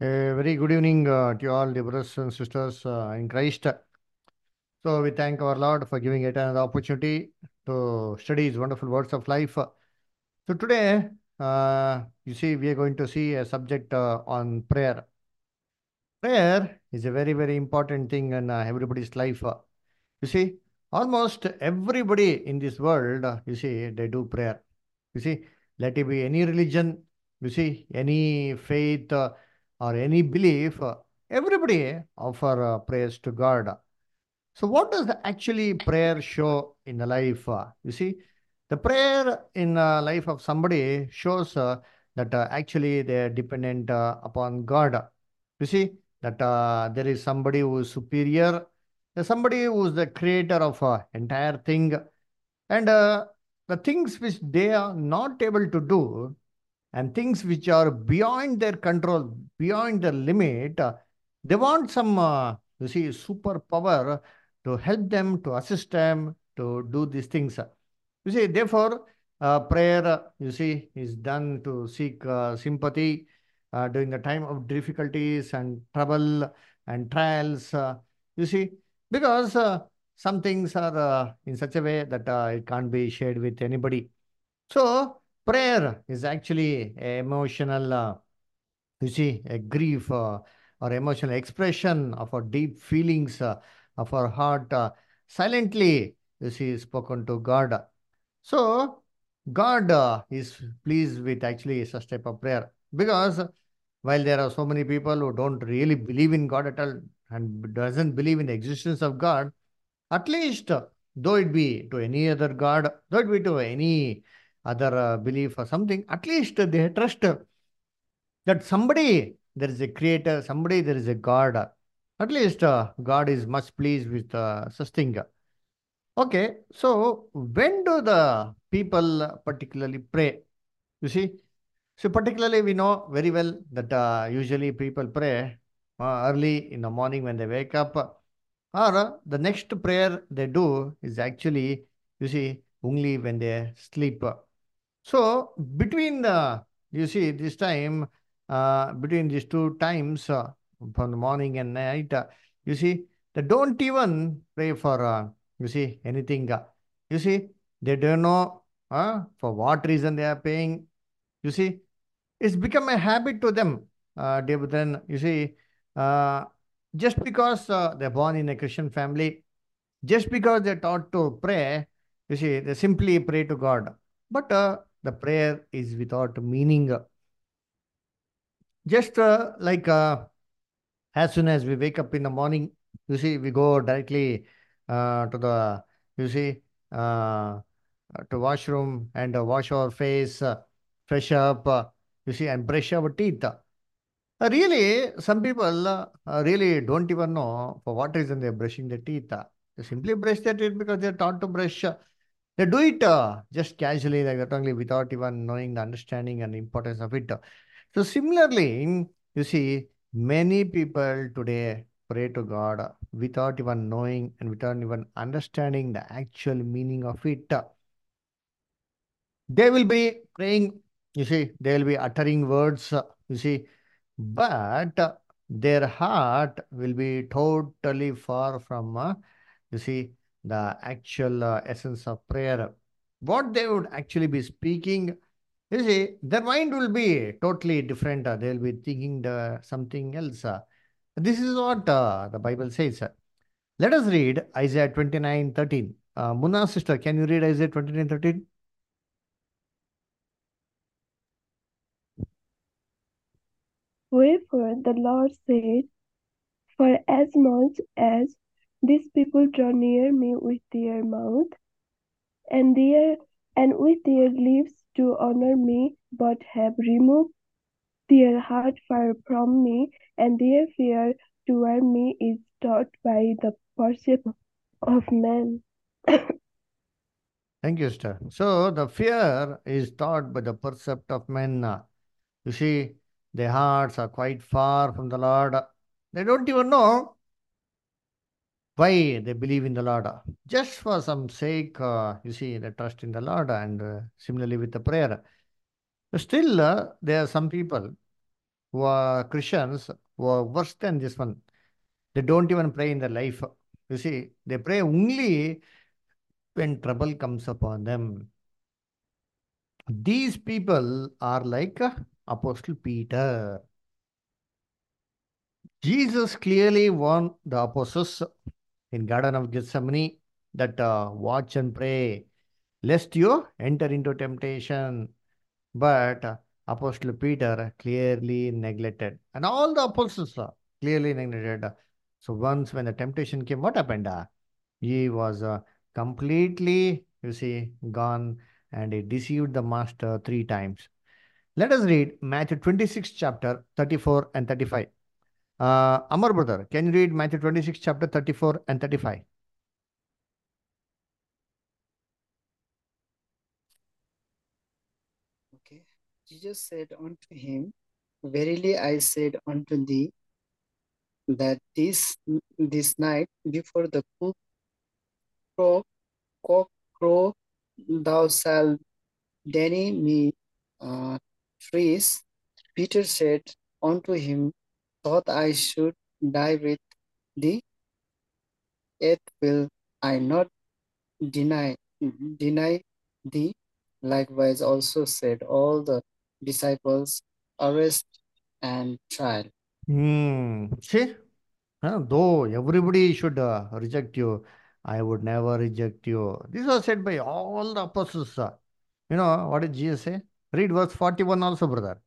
A very good evening to all the brothers and sisters in Christ. So we thank our Lord for giving it another opportunity to study His wonderful words of life. So today, we are going to see a subject on prayer. Prayer is a very, very important thing in everybody's life. You see, almost everybody in this world, they do prayer. You see, let it be any religion, any faith or any belief, everybody offer prayers to God. So, what does actually prayer show in the life? The prayer in the life of somebody shows that actually they are dependent upon God. You see that there is somebody who is superior, there's somebody who is the creator of entire thing, and the things which they are not able to do and things which are beyond their control, beyond their limit, they want some, superpower to help them, to assist them to do these things. Therefore, prayer, is done to seek sympathy during the time of difficulties and trouble and trials. You see, because some things are in such a way that it can't be shared with anybody. So, prayer is actually a emotional, a grief or emotional expression of our deep feelings of our heart, silently, spoken to God. So, God is pleased with actually such type of prayer because while there are so many people who don't really believe in God at all and doesn't believe in the existence of God, at least, though it be to any other god, though it be to any other belief or something, at least they trust that somebody, there is a creator, somebody, there is a God. At least God is much pleased with such thing. Okay, so when do the people particularly pray? You see, so particularly we know very well that usually people pray early in the morning when they wake up, or the next prayer they do is actually, only when they sleep. So between the, this time, between these two times, from the morning and night, they don't even pray for, anything. You see, they don't know for what reason they are paying. You see, it's become a habit to them. Then, uh, just because they're born in a Christian family, just because they're taught to pray, they simply pray to God. But the prayer is without meaning. Just like as soon as we wake up in the morning, we go directly to the, you see, uh, to washroom and wash our face, fresh up, and brush our teeth. Really, some people really don't even know for what reason they're brushing their teeth. They simply brush their teeth because they're taught to brush. They do it just casually, like that only, without even knowing the understanding and importance of it. So similarly, many people today pray to God without even knowing and without even understanding the actual meaning of it. They will be praying, they will be uttering words, but their heart will be totally far from, the actual essence of prayer. What they would actually be speaking, their mind will be totally different. They'll be thinking something else. This is what the Bible says. Let us read Isaiah 29:13. Munna sister, can you read Isaiah 29:13? Wherefore the Lord said, For as much as these people draw near me with their mouth, and their and with their lips to honor me, but have removed their heart far from me, and their fear toward me is taught by the perception of man. Thank you, sister. So the fear is taught by the percept of men. You see, their hearts are quite far from the Lord. They don't even know why they believe in the Lord. Just for some sake, they trust in the Lord, and similarly with the prayer. Still, there are some people. who are Christians who are worse than this one. They don't even pray in their life. You see, they pray only when trouble comes upon them. These people are like Apostle Peter. Jesus clearly warned the apostles in Garden of Gethsemane that watch and pray lest you enter into temptation. But Apostle Peter clearly neglected, and all the apostles clearly neglected. So once when the temptation came, what happened? He was completely, you see, gone, and he deceived the master three times. Let us read Matthew 26, chapter 34 and 35. Amar brother, can you read Matthew 26, chapter 34 and 35? Okay. Jesus said unto him, Verily I said unto thee, that this night before the crow, cock crow, thou shalt deny me thrice. Peter said unto him, Thought I should die with thee, yet will I not deny deny thee. Likewise also said all the disciples, arrest and trial. See, though everybody should reject you, I would never reject you. This was said by all the apostles. You know, what did Jesus say? Read verse 41 also, brother.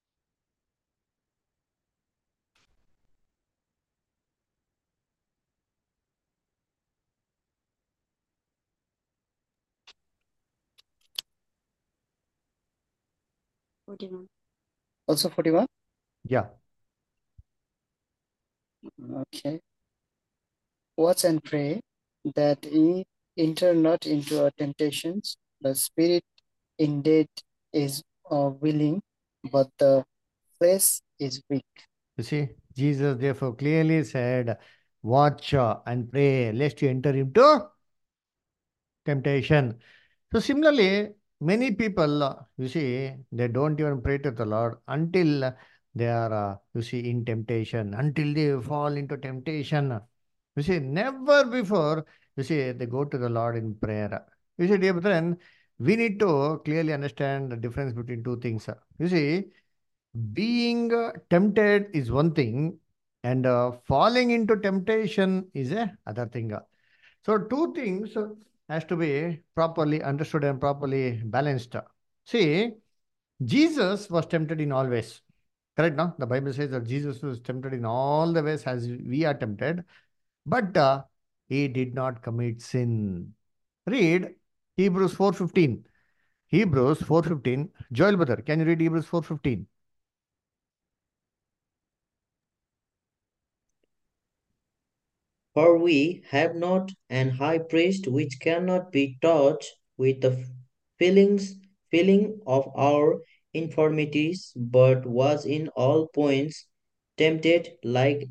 Also 41? Yeah. Okay. Watch and pray that ye enter not into temptations. The spirit indeed is willing, but the flesh is weak. You see, Jesus therefore clearly said, watch and pray lest you enter into temptation. So similarly, many people, you see, they don't even pray to the Lord until they are, you see, in temptation, until they fall into temptation. You see, never before, you see, they go to the Lord in prayer. You see, dear brethren, we need to clearly understand the difference between two things. You see, being tempted is one thing, and falling into temptation is a other thing. So two things has to be properly understood and properly balanced. See, Jesus was tempted in all ways. Correct, no? The Bible says that Jesus was tempted in all the ways as we are tempted, but he did not commit sin. Read Hebrews 4:15. Hebrews 4:15. Joel brother, can you read Hebrews 4:15? For we have not an high priest which cannot be touched with the feeling of our infirmities, but was in all points tempted like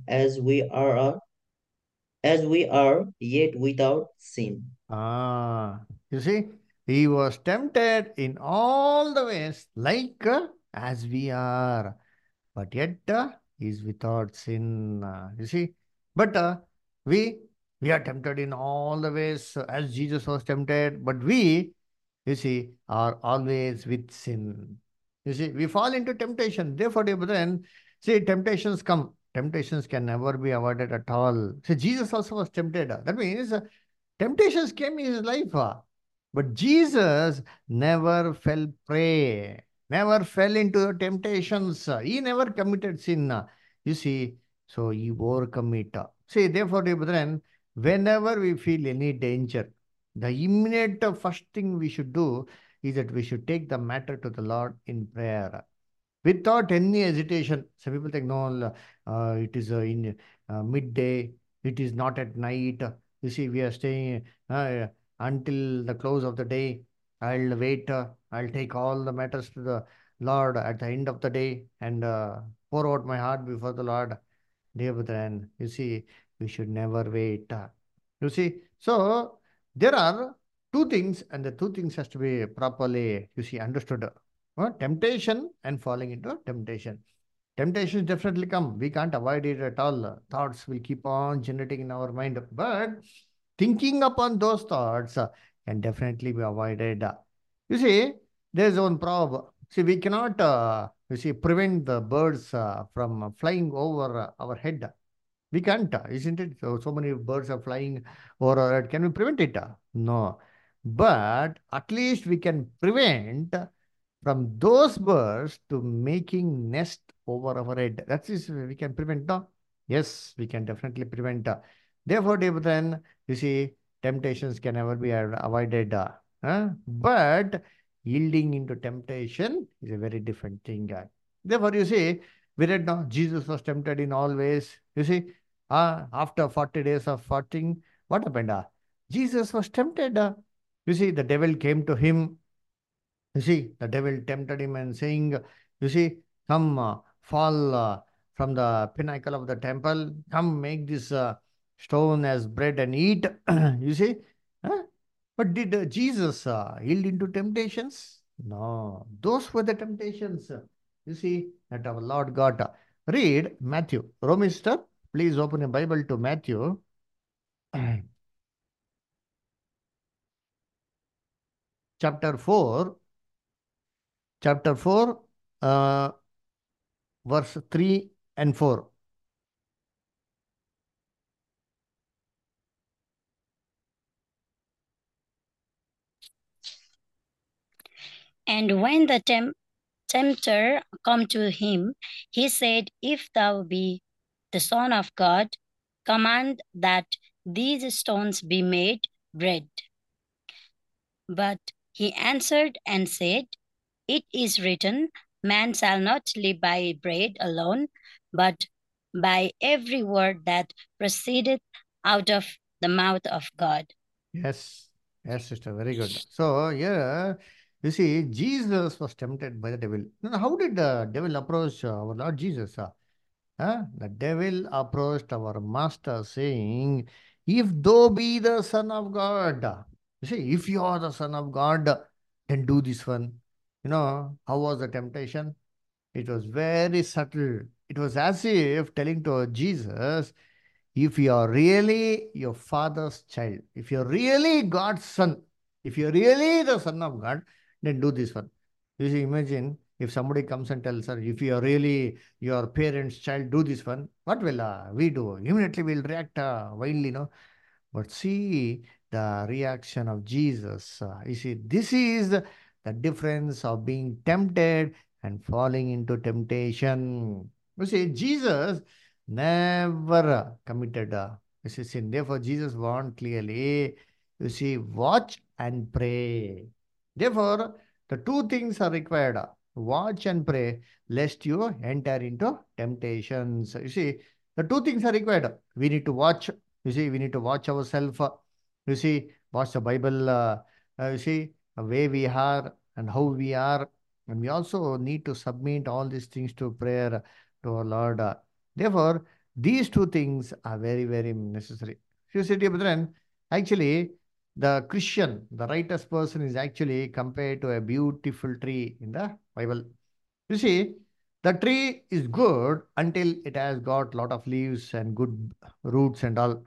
as we are, yet without sin. You see, he was tempted in all the ways, like as we are, but yet is without sin. You see, but we we are tempted in all the ways as Jesus was tempted, but we, you see, are always with sin. You see, we fall into temptation. Therefore, dear brethren, see, temptations come. Temptations can never be avoided at all. See, Jesus also was tempted. That means temptations came in his life, but Jesus never fell prey, never fell into the temptations. He never committed sin. You see, so he overcome it. See, therefore, dear brethren, whenever we feel any danger, the immediate first thing we should do is that we should take the matter to the Lord in prayer without any hesitation. Some people think, no, it is in midday, it is not at night. You see, we are staying until the close of the day. I'll wait, I'll take all the matters to the Lord at the end of the day and pour out my heart before the Lord. Dear brethren, you see, we should never wait. You see, so there are two things, and the two things has to be properly, you see, understood. Temptation and falling into temptation. Temptations definitely come. We can't avoid it at all. Thoughts will keep on generating in our mind. But thinking upon those thoughts can definitely be avoided. You see, there's one proverb. See, we cannot, prevent the birds from flying over our head. We can't, isn't it? So many birds are flying over our head. Can we prevent it? No. But at least we can prevent from those birds to making nest over our head. That is, we can prevent, no? Yes, we can definitely prevent. Therefore, dear brethren, you see, temptations can never be avoided. But yielding into temptation is a very different thing. Therefore, you see, we read now, Jesus was tempted in all ways. You see, after 40 days of fasting, what happened? Jesus was tempted. You see, the devil came to him. You see, the devil tempted him and saying, you see, come fall from the pinnacle of the temple, come make this stone as bread and eat. You see, huh? But did Jesus yield into temptations? No, those were the temptations. You see, that our Lord got. Read Matthew. Romister, please open a Bible to Matthew. chapter 4, chapter 4, uh, verse 3 and 4. And when the tempter come to him, he said, If thou be the Son of God, command that these stones be made bread. But he answered and said, It is written, Man shall not live by bread alone, but by every word that proceedeth out of the mouth of God. Yes, yes, sister, very good. So, yeah, you see, Jesus was tempted by the devil. Now, how did the devil approach our Lord Jesus? The devil approached our master saying, If thou be the Son of God, you see, if you are the Son of God, then do this one. You know, how was the temptation? It was very subtle. It was as if telling to Jesus, if you are really your father's child, if you're really God's son, if you're really the son of God, then do this one. You see, imagine if somebody comes and tells her, if you are really your parents' child, do this one, what will we do? Immediately we'll react wildly, no? But see the reaction of Jesus. You see, this is the difference of being tempted and falling into temptation. You see, Jesus never committed you see, sin. Therefore, Jesus warned clearly, you see, watch and pray. Therefore, the two things are required. Watch and pray, lest you enter into temptations. You see, the two things are required. We need to watch. You see, we need to watch ourselves. You see, watch the Bible. You see, the way we are and how we are. And we also need to submit all these things to prayer to our Lord. Therefore, these two things are very, very necessary. You see, dear brethren, actually, the Christian, the righteous person is actually compared to a beautiful tree in the Bible. You see, the tree is good until it has got lot of leaves and good roots and all.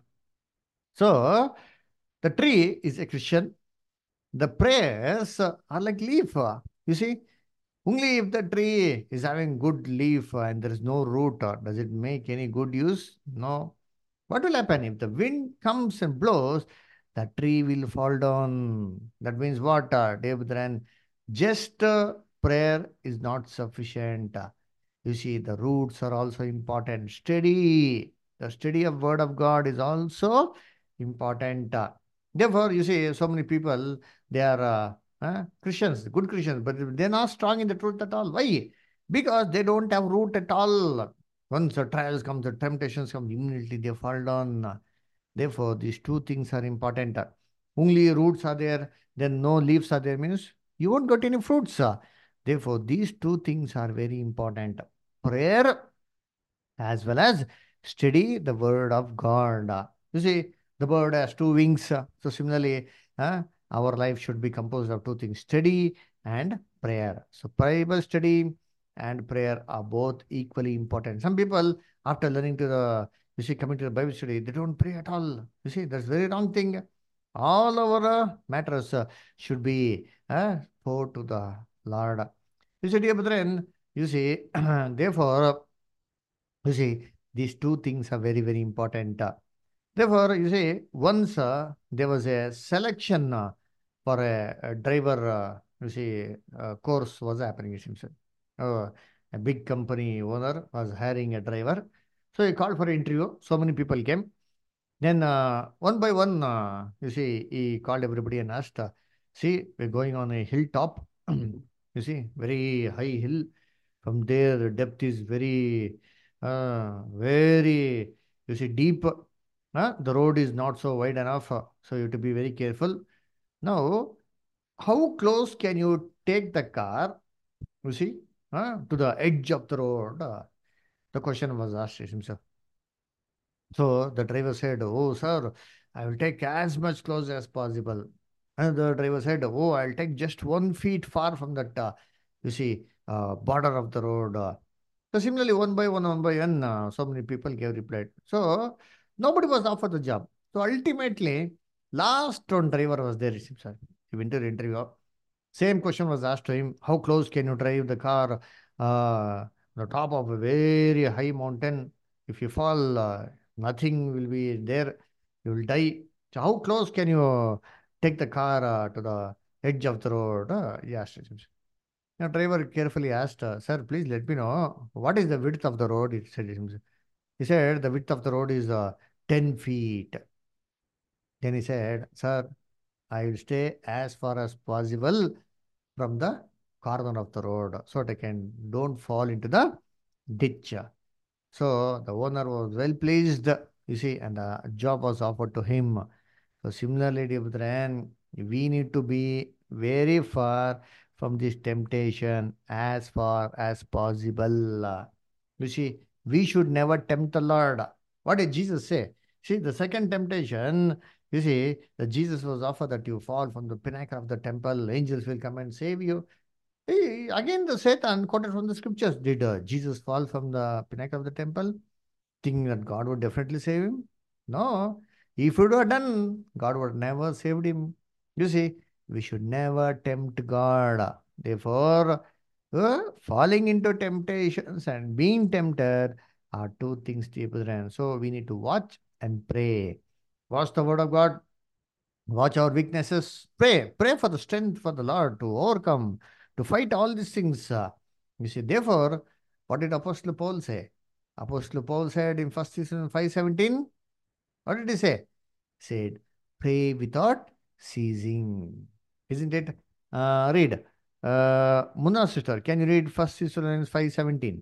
So, the tree is a Christian. The prayers are like leaf. You see, only if the tree is having good leaf and there is no root, does it make any good use? No. What will happen if the wind comes and blows? The tree will fall down. That means what, Devadran? Just prayer is not sufficient. You see, the roots are also important. Study. The study of Word of God is also important. Therefore, you see, so many people, they are Christians, good Christians, but they're not strong in the truth at all. Why? Because they don't have root at all. Once the trials come, the temptations come, immediately they fall down. Therefore, these two things are important. Only roots are there, then no leaves are there, means you won't get any fruits. Therefore, these two things are very important. Prayer as well as study the word of God. You see, the bird has two wings. So similarly, our life should be composed of two things, study and prayer. So Bible study and prayer are both equally important. Some people, after learning to the, coming to the Bible study, they don't pray at all. You see, that's very wrong thing. All our matters should be poured to the Lord. You see, dear brethren, you see, therefore, you see, these two things are very, very important. Therefore, you see, once there was a selection for a driver, course was happening, it seems. A big company owner was hiring a driver. So he called for an interview. So many people came. Then one by one, he called everybody and asked, see, we're going on a hilltop. Very high hill. From there, the depth is very, deep. The road is not so wide enough, so you have to be very careful. Now, how close can you take the car, to the edge of the road? The question was asked himself. So the driver said, oh, sir, I will take as much close as possible. And the driver said, oh, I'll take just 1 feet far from that, border of the road. So similarly, one by one, so many people gave reply. So nobody was offered the job. So ultimately, last one driver was there. He went to the interview. Same question was asked to him. How close can you drive the car? The top of a very high mountain. If you fall, nothing will be there. You will die. So how close can you take the car to the edge of the road? Yes. The driver carefully asked, sir, please let me know what is the width of the road? He said the width of the road is 10 feet. Then he said, sir, I will stay as far as possible from the corner of the road so that I can don't fall into the ditch. So the owner was well pleased, and the job was offered to him. So similarly, dear brethren, we need to be very far from this temptation as far as possible. We should never tempt the Lord. What did Jesus say? See, the second temptation, that Jesus was offered that you fall from the pinnacle of the temple, angels will come and save you. Again, the Satan quoted from the scriptures. Did Jesus fall from the pinnacle of the temple, thinking that God would definitely save him? No. If it were done, God would never saved him. We should never tempt God. Therefore, falling into temptations and being tempted are two things, dear brethren. So we need to watch and pray. Watch the word of God. Watch our weaknesses. Pray. Pray for the strength for the Lord to overcome, to fight all these things. Therefore, what did Apostle Paul say? Apostle Paul said in 1 Thessalonians 5:17, what did he say? He said, pray without ceasing. Isn't it? Read. Munna sister, can you read 1 Thessalonians 5:17?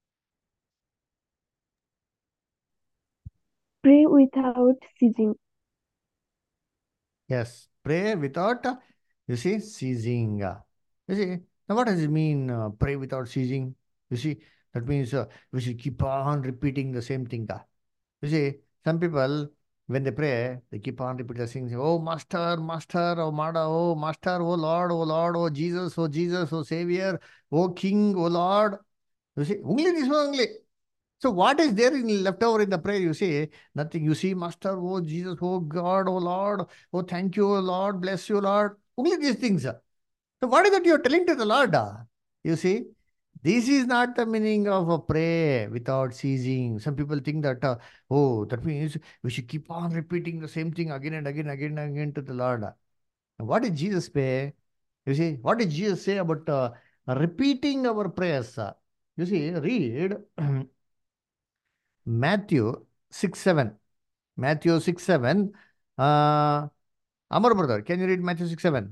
Pray without ceasing. Yes, pray without, ceasing. Now what does it mean, pray without ceasing? That means we should keep on repeating the same thing. Some people, when they pray, they keep on repeating the same thing. Oh, Master, Master, oh, Mada, oh, Master, oh, Lord, oh, Jesus, oh, Savior, oh, King, oh, Lord. Only this one, only. So what is there in left over in the prayer? Nothing. Master, oh Jesus, oh God, oh Lord, oh thank you, oh Lord, bless you, Lord. Only these things. So what is that you are telling to the Lord? You see, this is not the meaning of a prayer without ceasing. Some people think that, that means we should keep on repeating the same thing again and again, again and again to the Lord. What did Jesus say? What did Jesus say about repeating our prayers? Read Matthew 6:7. Matthew 6:7. Amar brother, can you read Matthew 6:7?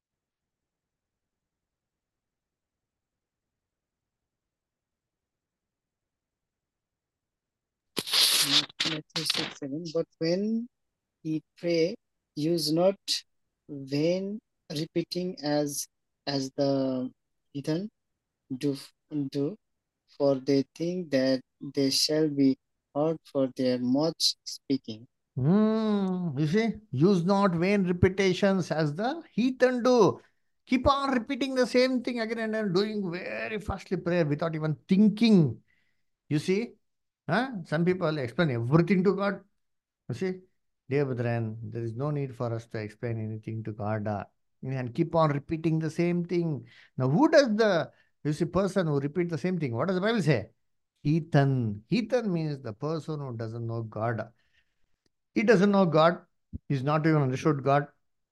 Matthew 6:7. But when ye pray, use not vain repeating as the heathen do, for they think that they shall be heard for their much speaking. Use not vain repetitions as the heathen do. Keep on repeating the same thing again and then doing very fastly prayer without even thinking. You see, some people explain everything to God. You see, dear brethren, there is no need for us to explain anything to God and keep on repeating the same thing. Now, who does you see, person who repeat the same thing? What does the Bible say? Heathen. Heathen means the person who doesn't know God. He doesn't know God. He's not even understood God.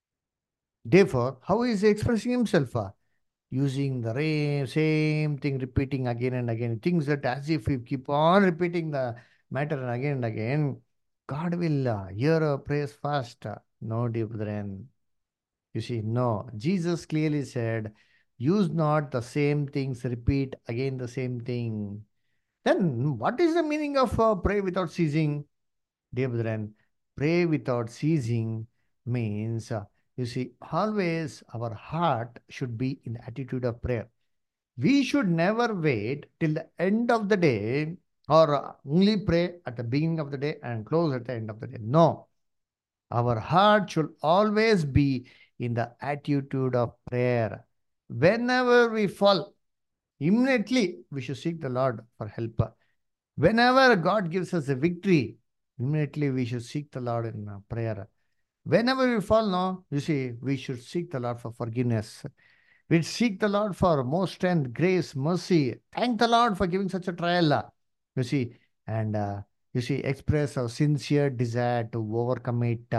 Therefore, how is he expressing himself? Using the same thing, repeating again and again. He thinks that as if we keep on repeating the matter and again, God will hear our prayers fast. No, dear brethren. You see, no. Jesus clearly said, use not the same things, repeat again the same thing. Then, what is the meaning of pray without ceasing? Dear brethren, pray without ceasing means, you see, always our heart should be in the attitude of prayer. We should never wait till the end of the day or only pray at the beginning of the day and close at the end of the day. No, our heart should always be in the attitude of prayer. Whenever we fall, immediately we should seek the Lord for help. Whenever God gives us a victory, immediately we should seek the Lord in prayer. Whenever we fall, no, you see, we should seek the Lord for forgiveness. We seek the Lord for more strength, grace, mercy. Thank the Lord for giving such a trial. You see, and you see, express our sincere desire to overcome it.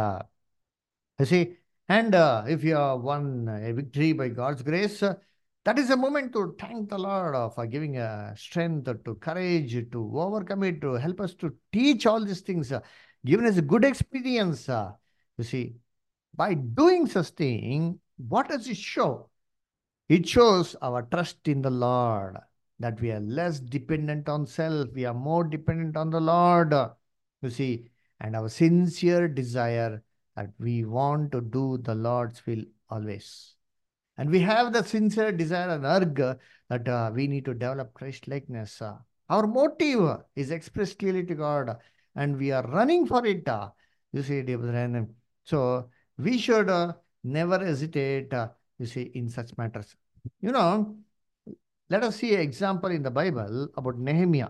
You see, and if you have won a victory by God's grace, that is a moment to thank the Lord for giving strength, to courage, to overcome it, to help us to teach all these things, giving us a good experience. You see, by doing such thing, what does it show? It shows our trust in the Lord, that we are less dependent on self, we are more dependent on the Lord. You see, and our sincere desire that we want to do the Lord's will always. And we have the sincere desire and urge that we need to develop Christ likeness. Our motive is expressed clearly to God, and we are running for it. You see, dear brethren. So we should never hesitate, you see, in such matters. You know, let us see an example in the Bible about Nehemiah.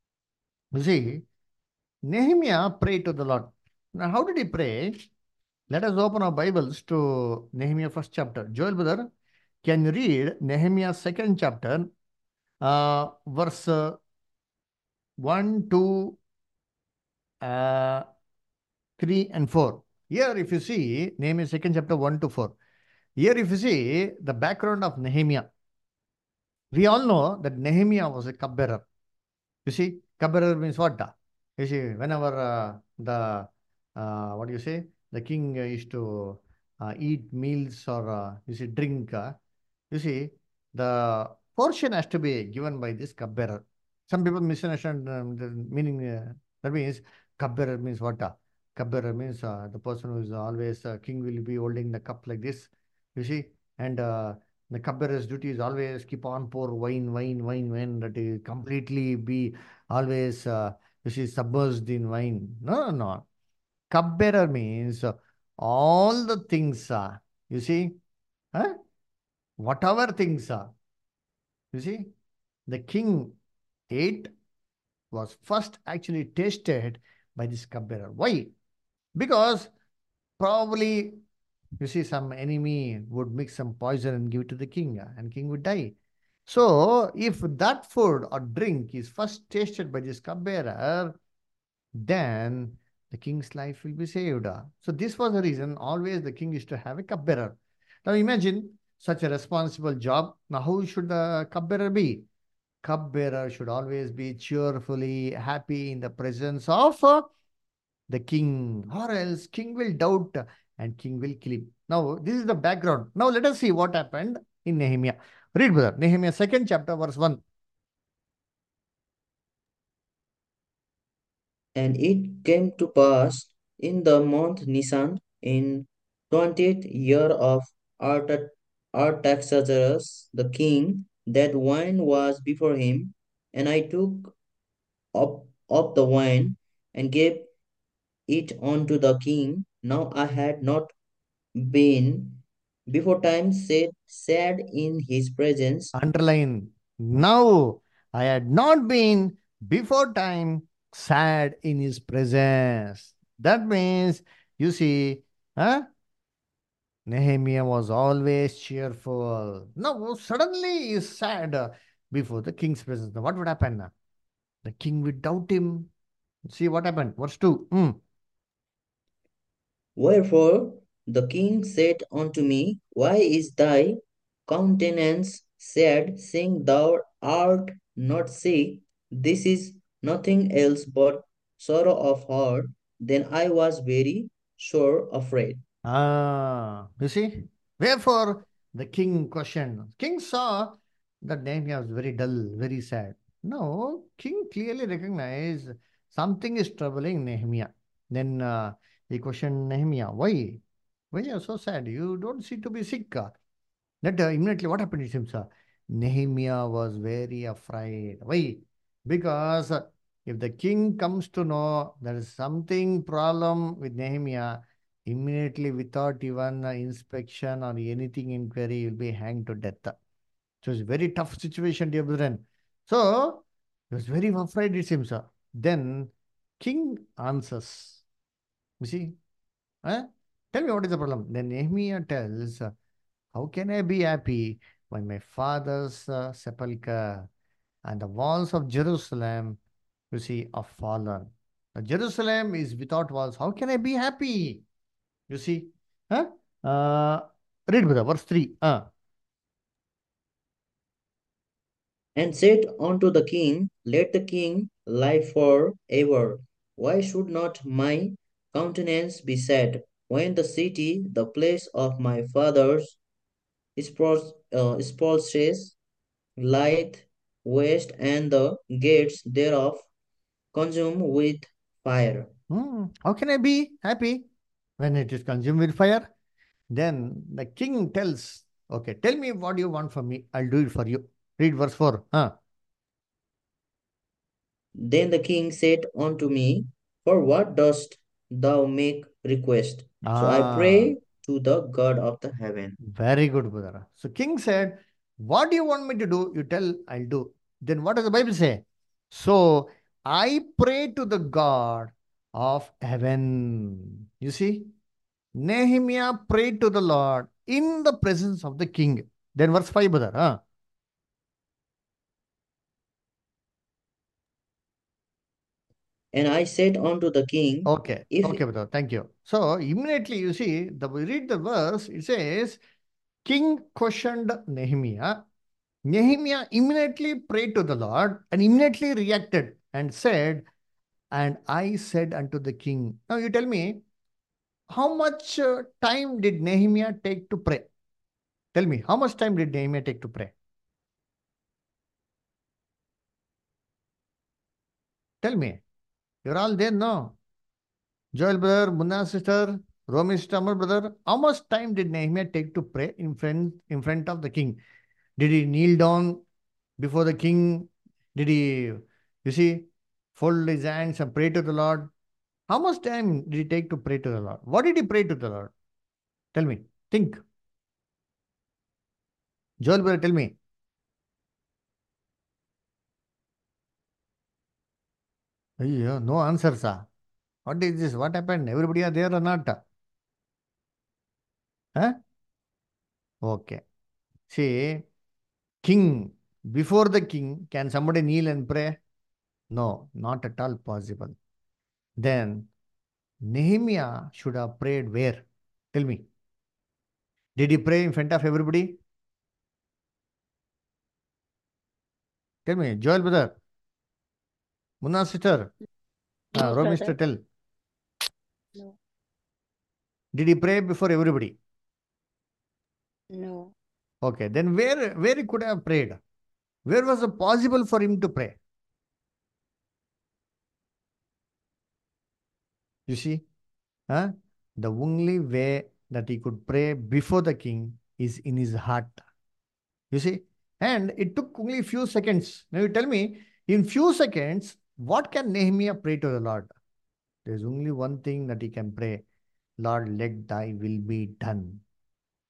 You see, Nehemiah prayed to the Lord. Now, how did he pray? Let us open our Bibles to Nehemiah first chapter. Joel brother, can you read Nehemiah second chapter, verse 1, 2, uh, 3, and 4? Here, if you see Nehemiah second chapter 1 to 4, here if you see the background of Nehemiah, we all know that Nehemiah was a cupbearer. You see, cupbearer means what? You see, whenever what do you say, the king used to eat meals or you see, drink, you see, the portion has to be given by this cupbearer. Some people misunderstand the meaning. That means cupbearer means what? Cupbearer means the person who is always king will be holding the cup like this. You see, and the cupbearer's duty is always keep on pour wine, that is completely be always you see submerged in wine. No, no, no. Cupbearer means all the things. You see, huh? Whatever things are. You see, the king ate was first actually tasted by this cupbearer. Why? Because probably you see some enemy would mix some poison and give it to the king, and king would die. So if that food or drink is first tasted by this cupbearer, then the king's life will be saved. So this was the reason always the king used to have a cupbearer. Now imagine such a responsible job. Now how should the cupbearer be? Cupbearer should always be cheerfully happy in the presence of the king, or else king will doubt and king will kill him. Now this is the background. Now let us see what happened in Nehemiah. Read, brother. Nehemiah second chapter verse 1. And it came to pass in the month Nisan, in 20th year of Artaxerxes the king, that wine was before him, and I took up the wine and gave it unto the king. Now I had not been before time said sad in his presence. Underline. Now I had not been before time sad in his presence. That means, you see, huh? Nehemiah was always cheerful. Now suddenly he is sad before the king's presence. Now, what would happen? The king would doubt him. See what happened. Verse 2. Wherefore the king said unto me, Why is thy countenance sad, seeing thou art not sick? This is nothing else but sorrow of heart. Then I was very sore afraid. You see? Wherefore the king questioned. King saw that Nehemiah was very dull, very sad. No, king clearly recognized something is troubling Nehemiah. Then he questioned Nehemiah, why? Why are you so sad? You don't seem to be sick. That immediately what happened to him, sir? Nehemiah was very afraid. Why? Because if the king comes to know there is something problem with Nehemiah, immediately without even inspection or anything inquiry, he will be hanged to death. So it's a very tough situation, dear brethren. So he was very afraid, it seems, sir. Then king answers. You see? Huh? Tell me what is the problem. Then Nehemiah tells, how can I be happy when my father's sepulchre and the walls of Jerusalem, you see, are fallen? Now, Jerusalem is without walls. How can I be happy? You see? Huh? Read with verse 3. And said unto the king, Let the king live for ever. Why should not my countenance be sad, when the city, the place of my father's spoils, lieth waste, and the gates thereof consumed with fire? How can I be happy when it is consumed with fire? Then the king tells, okay, tell me what you want from me. I'll do it for you. Read verse 4. Then the king said unto me, For what dost thou make request? So I Ah, pray to the God of the heaven. very good, brother. So king said, what do you want me to do? You tell, I'll do. Then what does the Bible say? So I pray to the God of heaven. You see, Nehemiah prayed to the Lord in the presence of the king. Then verse 5, brother. And I said unto the king, Okay, If okay, brother. Thank you. So immediately you see, we read the verse, it says, king questioned Nehemiah. Nehemiah immediately prayed to the Lord and immediately reacted and said, and I said unto the king. Now you tell me, how much time did Nehemiah take to pray? Tell me, how much time did Nehemiah take to pray? Tell me. You're all there, no? Joel brother, Munna sister, Romy sister, Amar brother. How much time did Nehemiah take to pray in front of the king? Did he kneel down before the king? Did he, you see, fold his hands and pray to the Lord? How much time did he take to pray to the Lord? What did he pray to the Lord? Tell me. Think. Joel brother, tell me. No answer, sir. What is this? What happened? Everybody are there or not? Huh? Okay. See, king. Before the king, can somebody kneel and pray? No, not at all possible. Then Nehemiah should have prayed where? Tell me. Did he pray in front of everybody? Tell me. Joel brother, Munna sister, No, Romy brother. sister, tell. No. Did he pray before everybody? No. Okay. Then where he could have prayed? Where was it possible for him to pray? You see? Huh? The only way that he could pray before the king is in his heart. You see? And it took only a few seconds. Now you tell me, in few seconds, what can Nehemiah pray to the Lord? There's only one thing that he can pray. Lord, let thy will be done.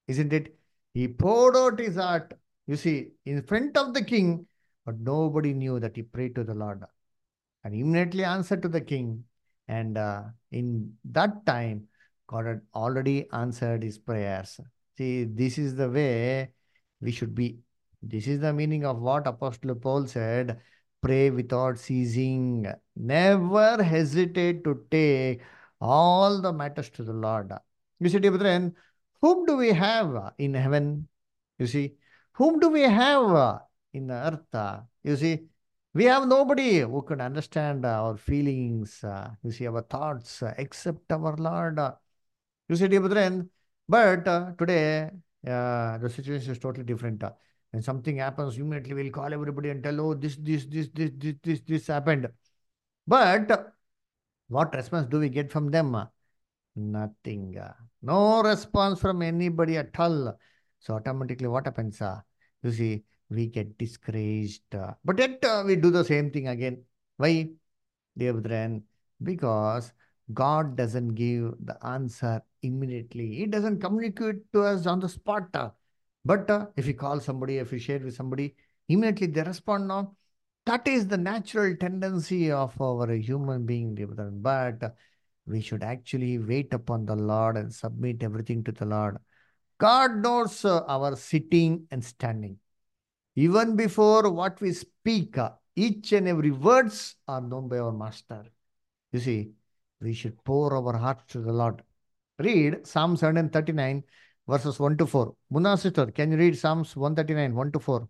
isn't it? He poured out his heart, you see, in front of the king, but nobody knew that he prayed to the Lord and immediately answered to the king. And in that time, God had already answered his prayers. See, this is the way we should be. This is the meaning of what Apostle Paul said, pray without ceasing. Never hesitate to take all the matters to the Lord. You see, dear brethren, whom do we have in heaven? You see, whom do we have in the earth? You see, we have nobody who can understand our feelings, you see, our thoughts, except our Lord. You see, dear brethren, but today the situation is totally different. When something happens, immediately we'll call everybody and tell, oh, this happened. But what response do we get from them? Nothing. No response from anybody at all. So automatically what happens? You see, we get discouraged. But yet we do the same thing again. Why, dear brethren? Because God doesn't give the answer immediately. He doesn't communicate to us on the spot. But if you call somebody, if you share with somebody, immediately they respond now. That is the natural tendency of our human being, dear brethren. But we should actually wait upon the Lord and submit everything to the Lord. God knows our sitting and standing. Even before what we speak, each and every words are known by our Master. You see, we should pour our hearts to the Lord. Read Psalms 139, verses 1 to 4. Munna sister, can you read Psalms 139, 1 to 4?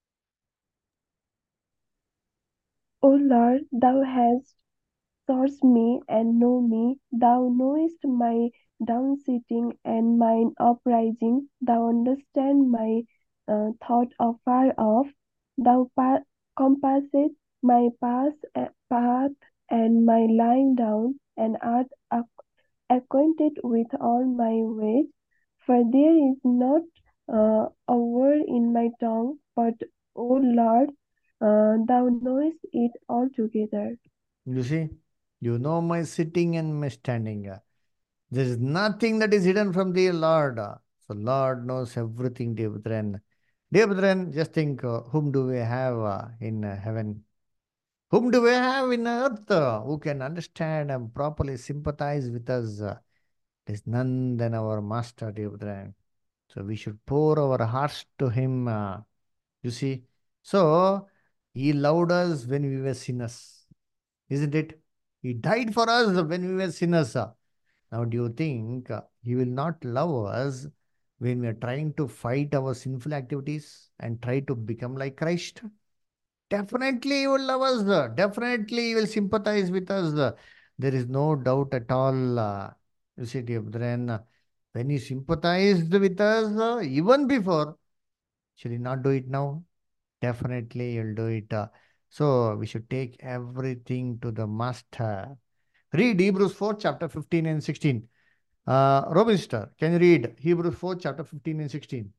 O Lord, thou hast searched me and know me. Thou knowest my down sitting and mine uprising. Thou understand my thought afar off. Thou compassest my path and my lying down, and art acquainted with all my ways. For there is not a word in my tongue, but, O Lord, thou knowest it altogether. You see, you know my sitting and my standing. There is nothing that is hidden from the Lord. So Lord knows everything, dear brethren. Dear brethren, just think, whom do we have in heaven? Whom do we have in earth who can understand and properly sympathize with us? There is none than our Master, dear brethren. So we should pour our hearts to Him. You see, so He loved us when we were sinners, isn't it? He died for us when we were sinners. Now, do you think He will not love us when we are trying to fight our sinful activities and try to become like Christ? Definitely, He will love us. Definitely, He will sympathize with us. There is no doubt at all. You see, dear brethren, when He sympathized with us even before, shall He not do it now? Definitely, He'll do it. So, we should take everything to the Master. Read Hebrews 4, chapter 15 and 16. Robin Star, can you read Hebrews 4, chapter 15 and 16?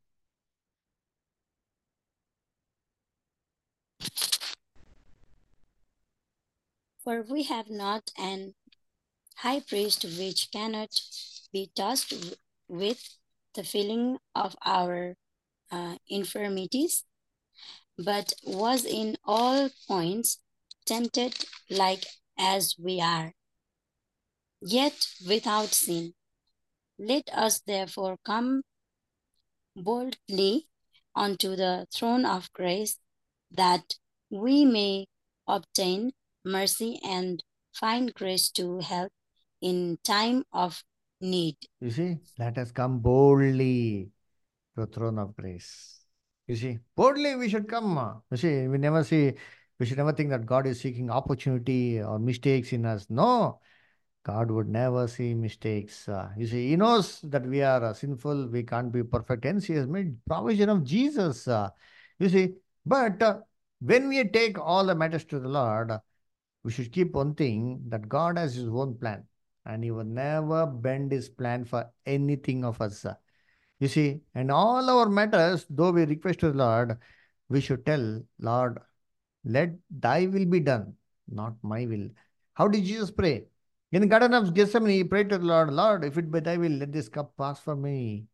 For we have not an high priest which cannot be touched with the feeling of our infirmities, but was in all points tempted like as we are, yet without sin. Let us therefore come boldly unto the throne of grace, that we may obtain mercy and find grace to help in time of need. You see, let us come boldly to the throne of grace. You see, boldly we should come. You see, we should never think that God is seeking opportunity or mistakes in us. No, God would never see mistakes. You see, He knows that we are sinful, we can't be perfect, hence He has made provision of Jesus. You see, but when we take all the matters to the Lord, we should keep one thing that God has His own plan and He will never bend His plan for anything of us. You see, and all our matters, though we request to the Lord, we should tell, Lord, let thy will be done, not my will. How did Jesus pray? In the Garden of Gethsemane, he prayed to the Lord, Lord, if it be thy will, let this cup pass from me.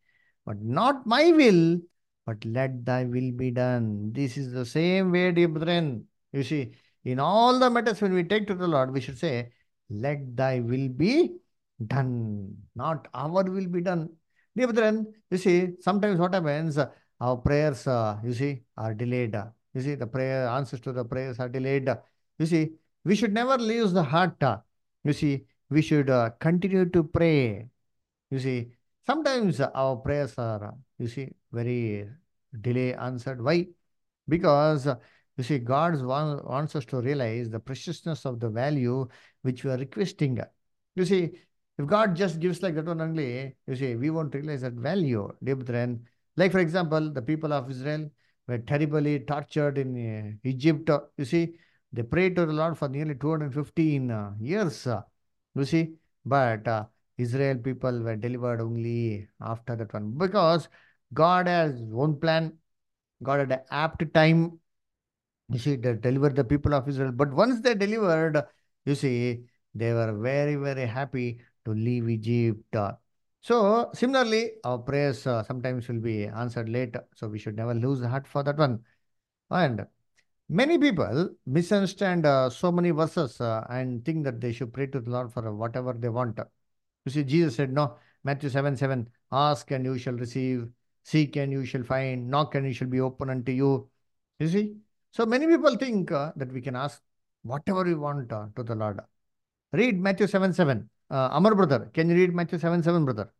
but not my will, but let thy will be done. This is the same way, dear brethren. You see, in all the matters when we take to the Lord, we should say, let thy will be done, not our will be done. Dear brethren, you see, sometimes what happens, our prayers, you see, are delayed. You see, the prayer answers to the prayers are delayed. You see, we should never lose the heart. You see, we should continue to pray. You see, sometimes our prayers are, you see, very delay answered. Why? Because you see, wants us to realize the preciousness of the value which we are requesting. You see, if God just gives like that one only, you see, we won't realize that value, dear brethren. Like, for example, the people of Israel were terribly tortured in Egypt. You see, they prayed to the Lord for nearly 215 years. You see, but Israel people were delivered only after that one because God has own plan. God had an apt time, you see, they delivered the people of Israel. But once they delivered, you see, they were very, very happy to leave Egypt. So, similarly, our prayers sometimes will be answered late. So, we should never lose the heart for that one. And many people misunderstand so many verses and think that they should pray to the Lord for whatever they want. You see, Jesus said, no, Matthew 7:7, ask and you shall receive, seek and you shall find, knock and it shall be open unto you. You see? So many people think that we can ask whatever we want to the Lord. Read Matthew 7:7. Amar brother, can you read Matthew 7:7, brother?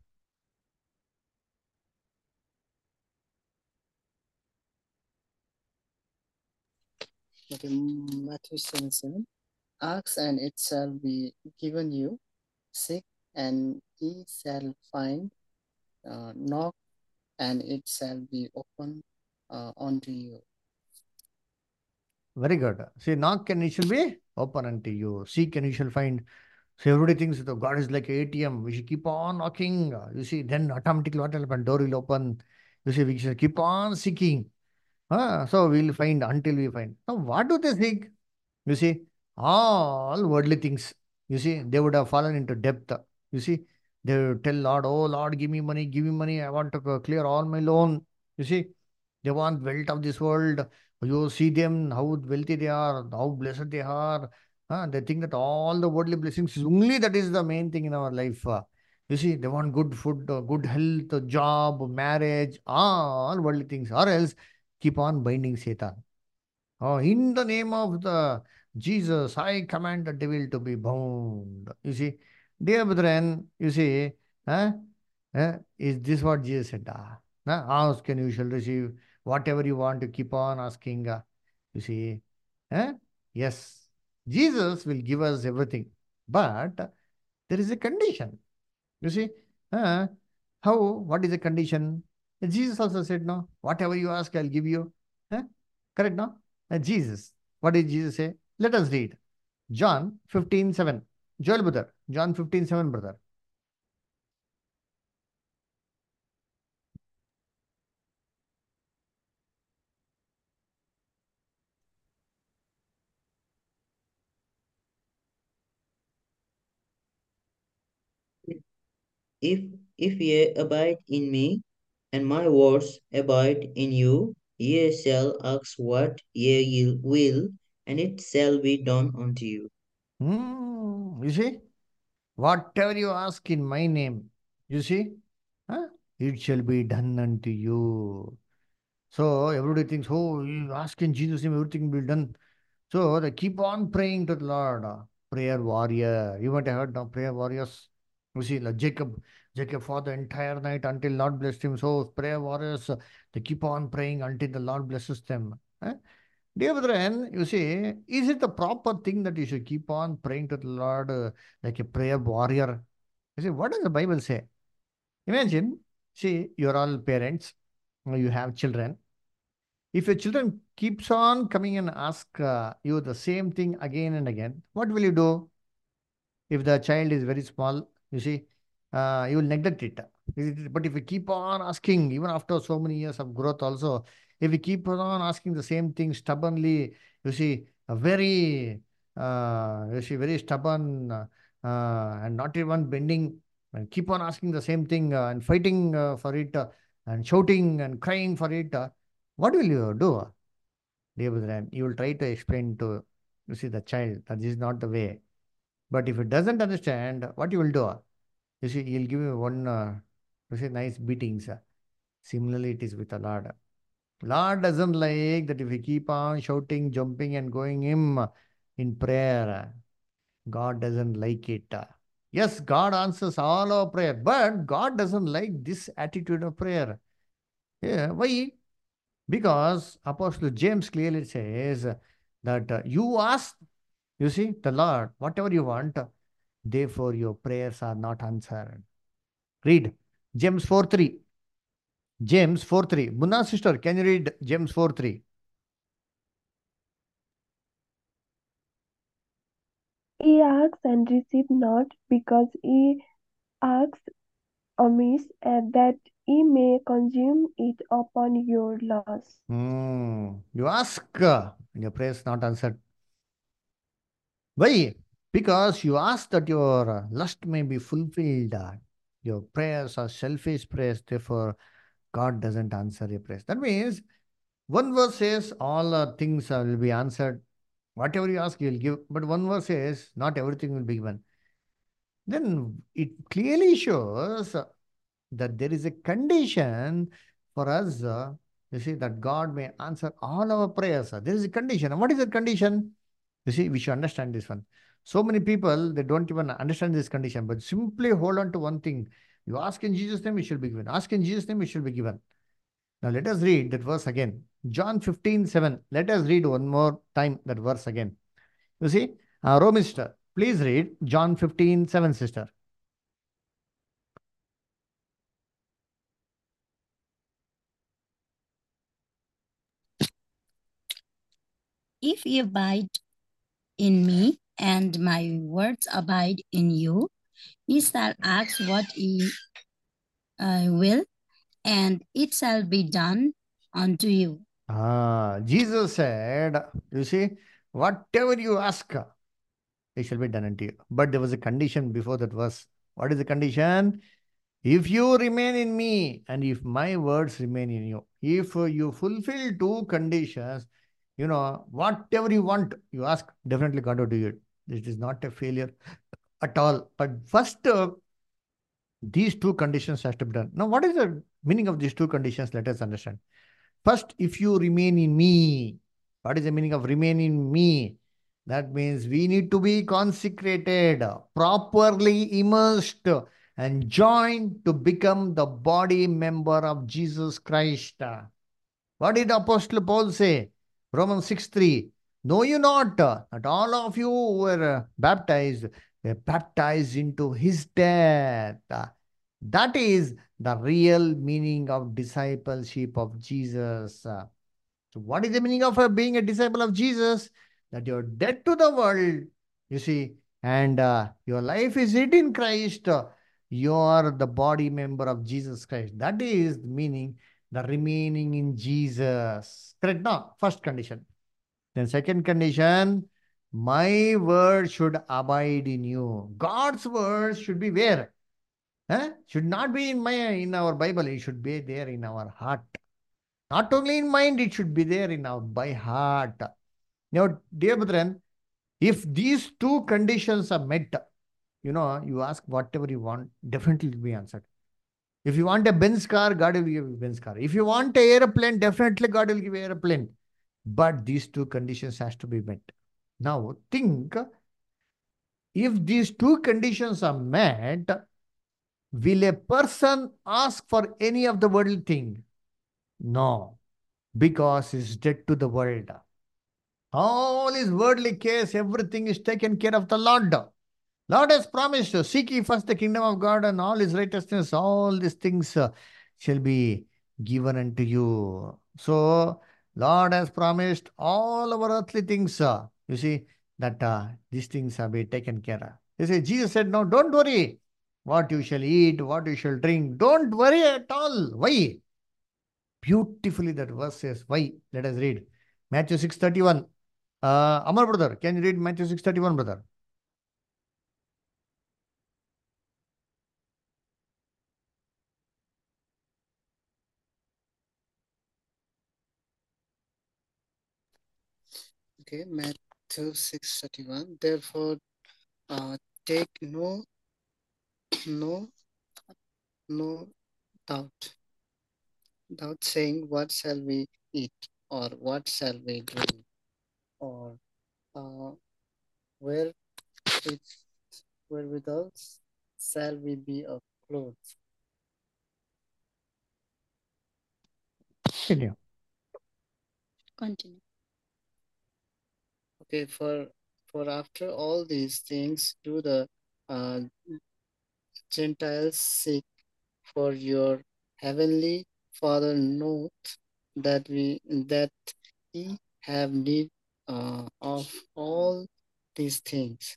Okay, Matthew 7:7. Ask and it shall be given you. Seek and ye shall find. Knock and it shall be opened unto you. Very good. See, knock and it shall be open unto you. Seek and you shall find. So everybody thinks that God is like an ATM. We should keep on knocking. You see, then automatically what will happen? Door will open. You see, we should keep on seeking. So we'll find until we find. Now, what do they seek? You see, all worldly things. You see, they would have fallen into depth. You see, they would tell Lord, oh Lord, give me money, give me money. I want to clear all my loan. You see, they want wealth of this world. You see them, how wealthy they are, how blessed they are. They think that all the worldly blessings is only that is the main thing in our life. You see, they want good food, good health, job, marriage, all worldly things. Or else keep on binding Satan. Oh, in the name of the Jesus, I command the devil to be bound. You see, dear brethren, you see, huh? Is this what Jesus said? Ask and you shall receive whatever you want to keep on asking. You see, huh? Yes, Jesus will give us everything, but there is a condition. You see, uh, how? What is the condition? Jesus also said, no, whatever you ask, I'll give you. Huh? Correct, no? Jesus. What did Jesus say? Let us read. John 15:7. Joel brother. John 15:7, brother. If ye abide in me, and my words abide in you, ye shall ask what ye will, and it shall be done unto you. You see, whatever you ask in my name, you see, huh? It shall be done unto you. So everybody thinks, oh, you ask in Jesus' name, everything will be done. So they keep on praying to the Lord. Prayer warrior. You might have heard now, prayer warriors. You see, like Jacob fought the entire night until Lord blessed him. So prayer warriors, they keep on praying until the Lord blesses them. Dear brethren, you see, is it the proper thing that you should keep on praying to the Lord like a prayer warrior? You see, what does the Bible say? Imagine, see, you're all parents, you have children. If your children keeps on coming and ask you the same thing again and again, what will you do? If the child is very small, you see, you will neglect it. But if you keep on asking, even after so many years of growth, also, if you keep on asking the same thing stubbornly, you see, very stubborn and not even bending, and keep on asking the same thing and fighting for it, and shouting and crying for it, what will you do? Dear brother, you will try to explain to, you see, the child that this is not the way. But if it doesn't understand, what you will do? You see, he'll give you one, you see, nice beatings. Similarly, it is with the Lord. Lord doesn't like that if we keep on shouting, jumping, and going him in prayer. God doesn't like it. Yes, God answers all our prayer, but God doesn't like this attitude of prayer. Yeah, why? Because Apostle James clearly says that you ask, you see, the Lord, whatever you want, therefore your prayers are not answered. Read James 4:3. James 4:3. Munna sister, can you read James 4:3? Ye ask and receive not, because ye ask amiss, and that ye may consume it upon your loss. You ask, and your prayers not answered. Why? Because you ask that your lust may be fulfilled. Your prayers are selfish prayers, therefore God doesn't answer your prayers. That means one verse says all things will be answered. Whatever you ask, you'll give. But one verse says not everything will be given. Then it clearly shows that there is a condition for us, you see, that God may answer all our prayers. There is a condition. And what is that condition? You see, we should understand this one. So many people, they don't even understand this condition, but simply hold on to one thing. You ask in Jesus' name, it shall be given. Ask in Jesus' name, it shall be given. Now let us read that verse again. John 15:7. Let us read one more time that verse again. You see, Romy sister, please read John 15:7, sister. If you abide in me, and my words abide in you, ye shall ask what ye will, and it shall be done unto you. Jesus said, you see, whatever you ask, it shall be done unto you. But there was a condition before that verse. What is the condition? If you remain in me and if my words remain in you, if you fulfill two conditions, whatever you want, you ask, definitely God will do it. It is not a failure at all. But first, these two conditions has to be done. Now, what is the meaning of these two conditions? Let us understand. First, if you remain in me, what is the meaning of remain in me? That means we need to be consecrated, properly immersed, and joined to become the body member of Jesus Christ. What did Apostle Paul say? Romans 6:3. Know you not that all of you who were baptized were baptized into his death. That is the real meaning of discipleship of Jesus. So, what is the meaning of being a disciple of Jesus? That you're dead to the world, you see, and your life is hid in Christ. You are the body member of Jesus Christ. That is the meaning, the remaining in Jesus. Correct? No, first condition. Then, second condition, my word should abide in you. God's word should be where? Huh? Should not be in our Bible. It should be there in our heart. Not only in mind, it should be there in our by heart. Now, dear brethren, if these two conditions are met, you ask whatever you want, definitely it will be answered. If you want a Benz car, God will give you a Benz car. If you want an airplane, definitely God will give you an airplane. But these two conditions has to be met. Now, think, if these two conditions are met, will a person ask for any of the worldly thing? No, because he's dead to the world. All his worldly cares, everything is taken care of the Lord. Lord has promised to seek ye first the kingdom of God and all his righteousness, all these things shall be given unto you. So, Lord has promised all our earthly things, you see, that these things have been taken care of. You see, Jesus said, no, don't worry what you shall eat, what you shall drink. Don't worry at all. Why? Beautifully that verse says, why? Let us read. Matthew 6:31. Amar brother, can you read Matthew 6:31, brother? Okay, Matthew 6:31. Therefore, take no no doubt, saying, what shall we eat, or what shall we drink, or uh, where it's wherewithal shall we be of clothes. Continue. Continue. Okay, for after all these things do the uh, Gentiles seek, for your heavenly Father knoweth that ye have need of all these things.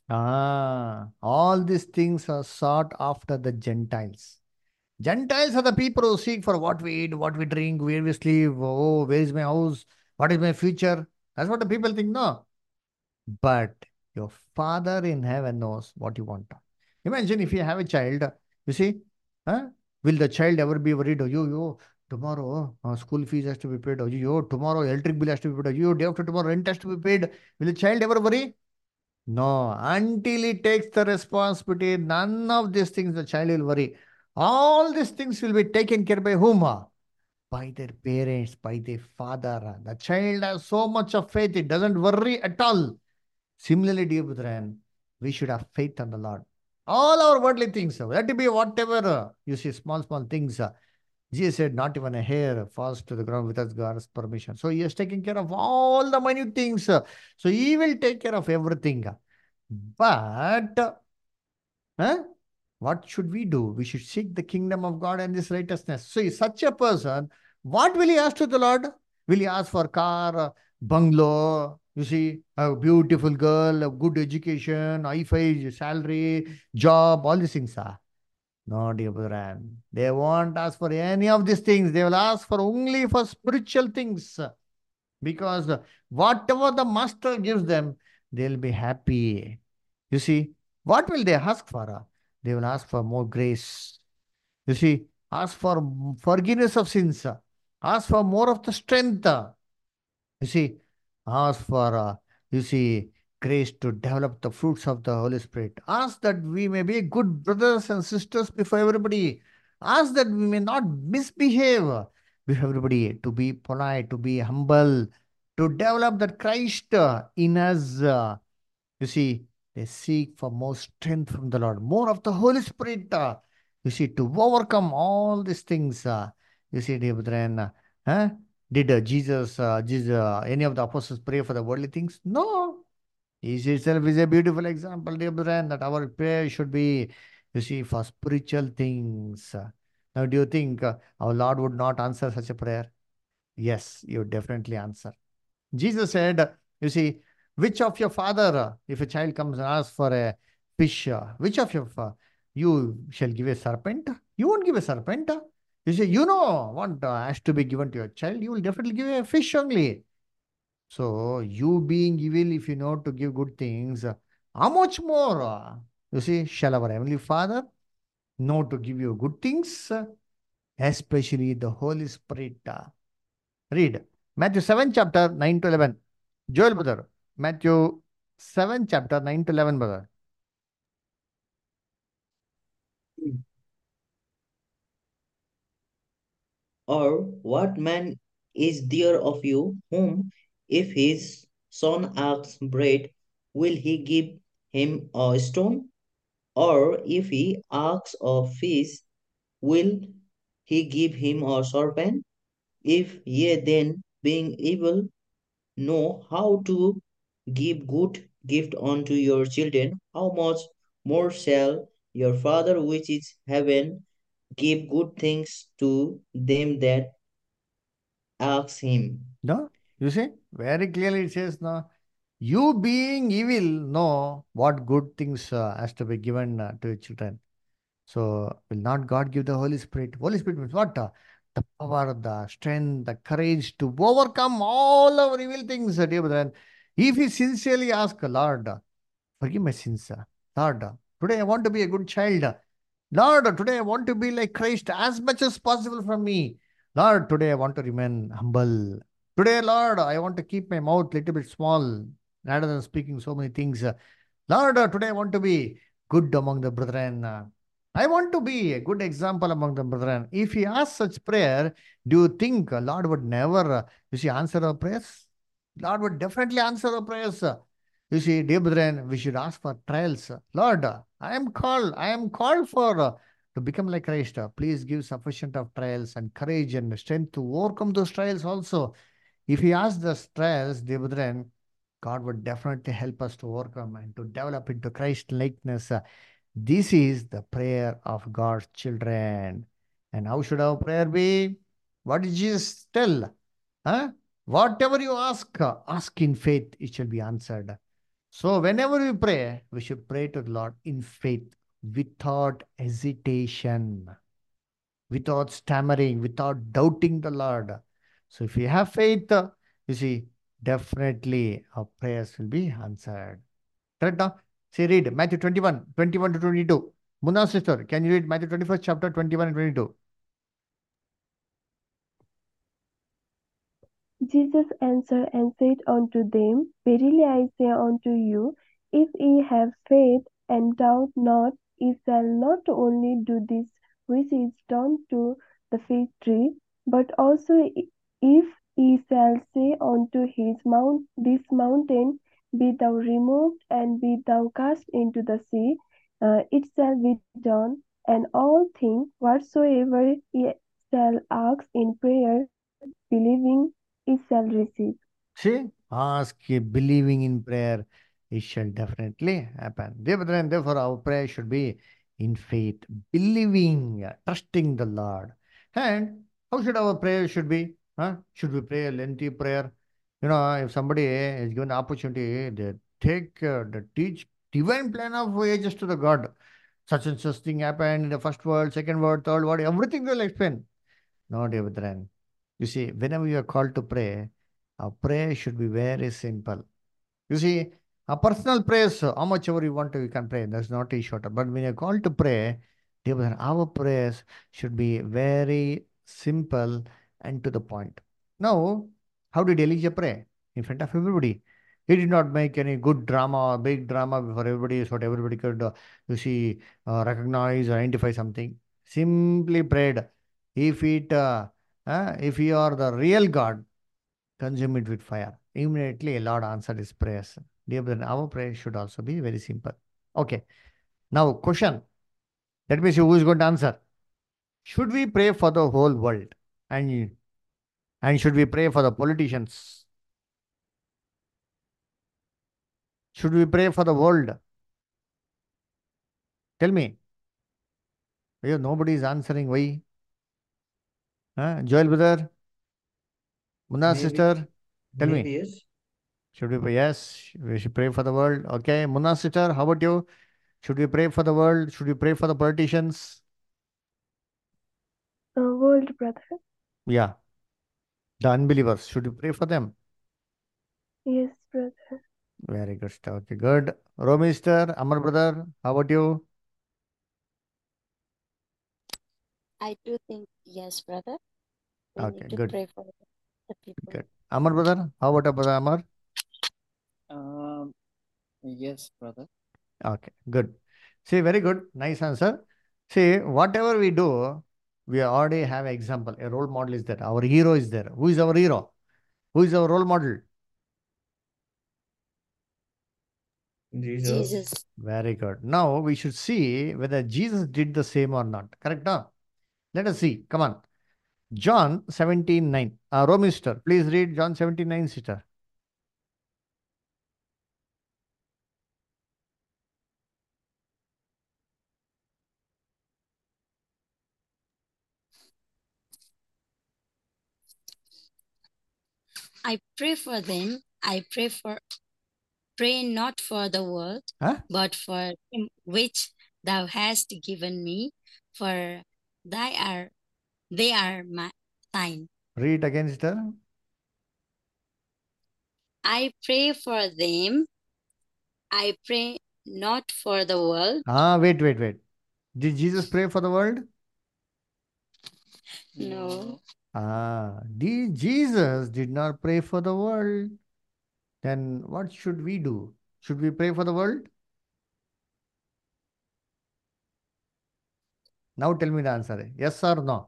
All these things are sought after the Gentiles. Gentiles are the people who seek for what we eat, what we drink, where we sleep. Oh, where is my house? What is my future? That's what the people think, no? But your Father in heaven knows what you want. Imagine if you have a child, you see, huh? Will the child ever be worried? Oh, you, tomorrow school fees has to be paid. Oh, you, tomorrow electric bill has to be paid. Oh, you, day after tomorrow rent has to be paid. Will the child ever worry? No, until he takes the responsibility, none of these things the child will worry. All these things will be taken care by whom? By their parents, by their father. The child has so much of faith, it doesn't worry at all. Similarly, dear brethren, we should have faith on the Lord. All our worldly things, let it be whatever you see, small things. Jesus said, not even a hair falls to the ground without God's permission. So he is taking care of all the minute things. So he will take care of everything. But huh? What should we do? We should seek the kingdom of God and this righteousness. So, such a person, what will he ask to the Lord? Will he ask for car, bungalow, you see, a beautiful girl, a good education, high-fi salary, job, all these things? No, dear brethren. They won't ask for any of these things. They will ask for only for spiritual things. Because whatever the master gives them, they'll be happy. You see, what will they ask for? They will ask for more grace. You see, ask for forgiveness of sins. Ask for more of the strength. You see, ask for, you see, grace to develop the fruits of the Holy Spirit. Ask that we may be good brothers and sisters before everybody. Ask that we may not misbehave before everybody, to be polite, to be humble, to develop that Christ in us. You see, they seek for more strength from the Lord, more of the Holy Spirit. You see, to overcome all these things. You see, dear brethren, huh? Did any of the apostles pray for the worldly things? No. He itself is a beautiful example, dear brethren, that our prayer should be, you see, for spiritual things. Now, do you think our Lord would not answer such a prayer? Yes, you would definitely answer. Jesus said, you see, which of your father, if a child comes and asks for a fish, which of your you shall give a serpent? You won't give a serpent. You say, you know what has to be given to your child, you will definitely give a fish only. So, you being evil, if you know to give good things, how much more, you see, shall our Heavenly Father know to give you good things, especially the Holy Spirit? Read Matthew 7, chapter 9 to 11. Joel, brother. Matthew 7, chapter 9 to 11, brother. Or what man is there of you whom, if his son asks bread, will he give him a stone? Or if he asks a fish, will he give him a serpent? If ye then, being evil, know how to give good gift unto your children, how much more shall your Father which is heaven give good things to them that ask him? No? You see? Very clearly it says, no. You being evil know what good things has to be given to your children. So, will not God give the Holy Spirit? Holy Spirit means what? The power, the strength, the courage to overcome all our evil things, dear brethren. If we sincerely ask, Lord, forgive my sins. Lord, today I want to be a good child. Lord, today I want to be like Christ as much as possible from me. Lord, today I want to remain humble. Today, Lord, I want to keep my mouth little bit small. rather than speaking so many things. Lord, today I want to be good among the brethren. I want to be a good example among the brethren. If he asks such prayer, do you think Lord would never, answer our prayers? Lord would definitely answer our prayers. You see, dear brethren, we should ask for trials. Lord, I am called for to become like Christ. Please give sufficient of trials and courage and strength to overcome those trials also. If he asks the trials, dear brethren, God would definitely help us to overcome and to develop into Christ likeness. This is the prayer of God's children. And how should our prayer be? What did Jesus tell? Huh? Whatever you ask, ask in faith, it shall be answered. So, whenever we pray, we should pray to the Lord in faith, without hesitation, without stammering, without doubting the Lord. So, if we have faith, you see, definitely our prayers will be answered. Correct now? See, read Matthew 21, 21 to 22. Munna sister, can you read Matthew 21st chapter 21 and 22? Jesus answered and said unto them, Verily I say unto you, if ye have faith and doubt not, ye shall not only do this which is done to the fig tree, but also if ye shall say unto this mountain, Be thou removed and be thou cast into the sea, it shall be done, and all things whatsoever ye shall ask in prayer, believing, ye shall receive. See, ask, believing in prayer, it shall definitely happen. Therefore, our prayer should be in faith, believing, trusting the Lord. And how should our prayer should be? Huh? Should we pray a lengthy prayer? You know, if somebody is given the opportunity, they teach divine plan of ages to the God. Such and such thing happened in the first world, second world, third world, everything they'll explain. No, Devadran. You see, whenever you are called to pray, our prayer should be very simple. You see, a personal prayers, how much ever you want to, you can pray. That's not a shorter. But when you're called to pray, Devadran, our prayers should be very simple and to the point. Now, how did Elijah pray? In front of everybody. He did not make any good drama or big drama before everybody, so that everybody could, recognize or identify something. Simply prayed. If you are the real God, consume it with fire. Immediately, Lord answered his prayers. Dear brethren, our prayer should also be very simple. Okay. Now, question. Let me see who is going to answer. Should we pray for the whole world? And, and should we pray for the politicians? Should we pray for the world? Tell me. Nobody is answering. Why? Joel brother, Munna Maybe, sister, tell maybe me. yes. Should we pray? Yes, we should pray for the world. Okay. Munna sister, how about you? Should we pray for the world? Should we pray for the politicians? World, brother. Yeah. The unbelievers. Should we pray for them? Yes, brother. Very good stuff. Okay, good. Romy sister, Amar brother, how about you? I do think, yes, brother. We Okay, need to good. pray for the people. Good. Amar brother, how about our brother Amar? Yes, brother. Okay, good. See, very good. Nice answer. See, whatever we do, we already have an example. A role model is there. Our hero is there. Who is our hero? Who is our role model? Jesus. Jesus. Very good. Now we should see whether Jesus did the same or not. Correct? Now, let us see. Come on. John 17:9. Romy sister, please read John 17:9, sister. I pray for them. I pray not for the world, Huh? but for him which thou hast given me, for they are thine. Read again, sister. I pray for them. I pray not for the world. Wait. Did Jesus pray for the world? No. Jesus did not pray for the world. then what should we do? Should we pray for the world? Now tell me the answer. Yes or no?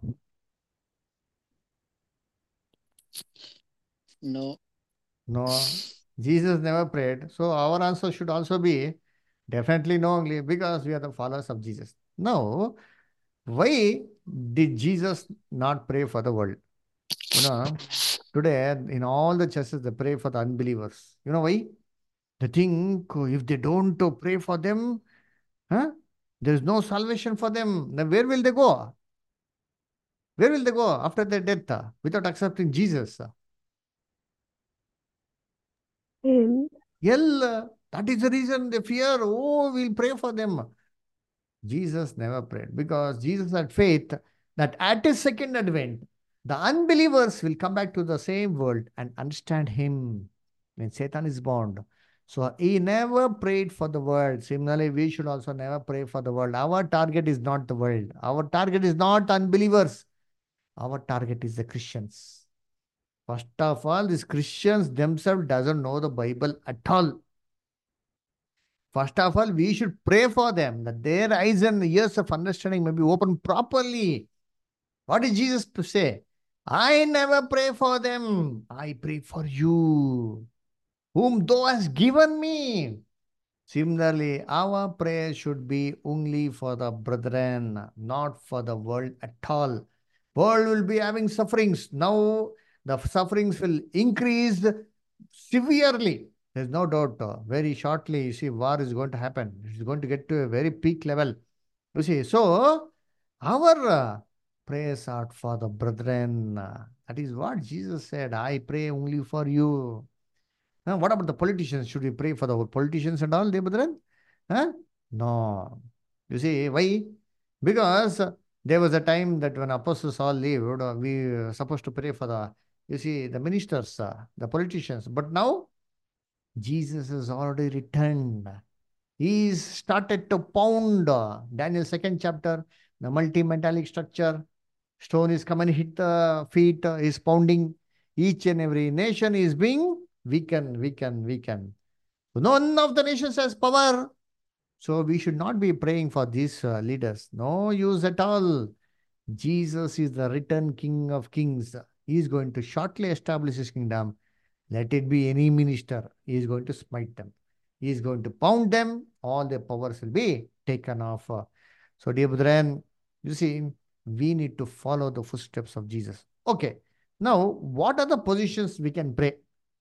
No. No. Jesus never prayed. So our answer should also be definitely no only because we are the followers of Jesus. Now, why did Jesus not pray for the world? You know, today in all the churches they pray for the unbelievers. You know why? They think if they don't pray for them, huh, there's no salvation for them. Then where will they go? Where will they go after their death without accepting Jesus? Hell. Hell. That is the reason they fear. Oh, we'll pray for them. Jesus never prayed because Jesus had faith that at his second advent, the unbelievers will come back to the same world and understand him when Satan is bound. So he never prayed for the world. Similarly, we should also never pray for the world. Our target is not the world. Our target is not unbelievers. Our target is the Christians. First of all, these Christians themselves doesn't know the Bible at all. First of all, we should pray for them that their eyes and ears of understanding may be opened properly. What did Jesus say? I never pray for them. I pray for you, whom thou hast given me. Similarly, our prayer should be only for the brethren, not for the world at all. World will be having sufferings. Now the sufferings will increase severely. There's no doubt. Very shortly, you see, war is going to happen. It's going to get to a very peak level. You see, so our prayers are for the brethren. That is what Jesus said. I pray only for you. What about the politicians? Should we pray for the politicians and all, dear brethren? Huh? No. You see, why? Because there was a time that when apostles all lived, we were supposed to pray for the, you see, the ministers, the politicians. But now, Jesus has already returned. He's started to pound. Daniel second chapter, the multi-metallic structure. Stone is coming, hit the feet, is pounding. Each and every nation is being weakened, weakened, weakened. None of the nations has power. So we should not be praying for these leaders. No use at all. Jesus is the written King of Kings. He is going to shortly establish his kingdom. Let it be any minister. He is going to smite them. He is going to pound them. All their powers will be taken off. So, dear brethren, you see, we need to follow the footsteps of Jesus. Okay. Now, what are the positions we can pray?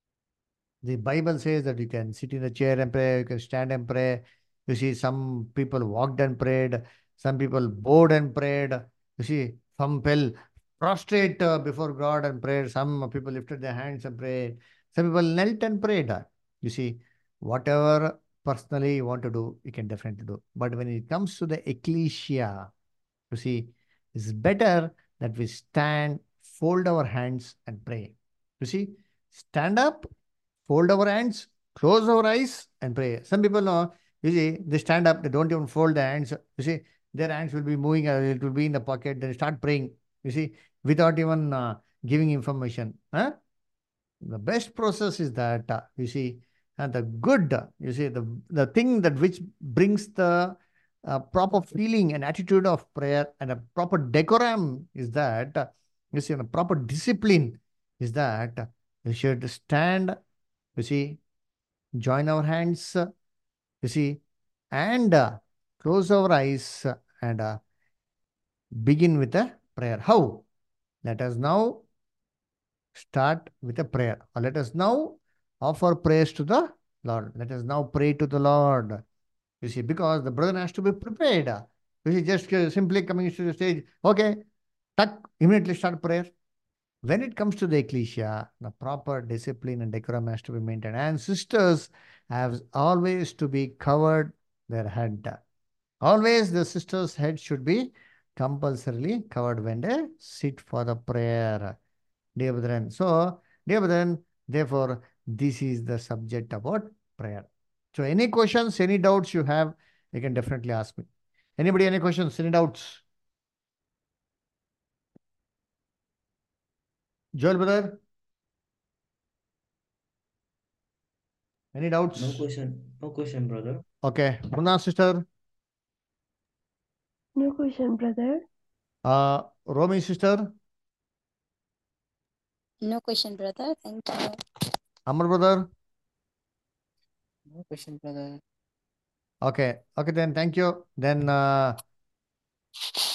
The Bible says that you can sit in a chair and pray, you can stand and pray. You see, some people walked and prayed, some people bowed and prayed. You see, some fell prostrate before God and prayed, some people lifted their hands and prayed, some people knelt and prayed. You see, whatever personally you want to do, you can definitely do. But when it comes to the ecclesia, you see, it's better that we stand, fold our hands, and pray. You see, stand up, fold our hands, close our eyes, and pray. Some people know, you see, they stand up, they don't even fold their hands. You see, their hands will be moving, it will be in the pocket, they start praying, you see, without even giving information. Huh? The best process is that, you see, and the good, you see, the thing that which brings the proper feeling and attitude of prayer and a proper decorum is that, you see, and a proper discipline is that you should stand, you see, join our hands, you see, and close our eyes and begin with a prayer. How? Let us now start with a prayer. Or let us now offer praise to the Lord. Let us now pray to the Lord. You see, because the brother has to be prepared. You see, just simply coming to the stage, okay, tuck, immediately start prayer. When it comes to the ecclesia, the proper discipline and decorum has to be maintained. And sisters have always to be covered their head. Always the sister's head should be compulsorily covered when they sit for the prayer. Dear brethren. So, dear brethren, therefore, this is the subject about prayer. So, any questions, any doubts you have, you can definitely ask me. Anybody, any questions, any doubts? Joel, brother? Any doubts? No question, brother. Okay. Munna sister, No question, brother. Romy sister, No question, brother. Thank you. Amar brother. No question, brother. Okay. Okay, then thank you. Then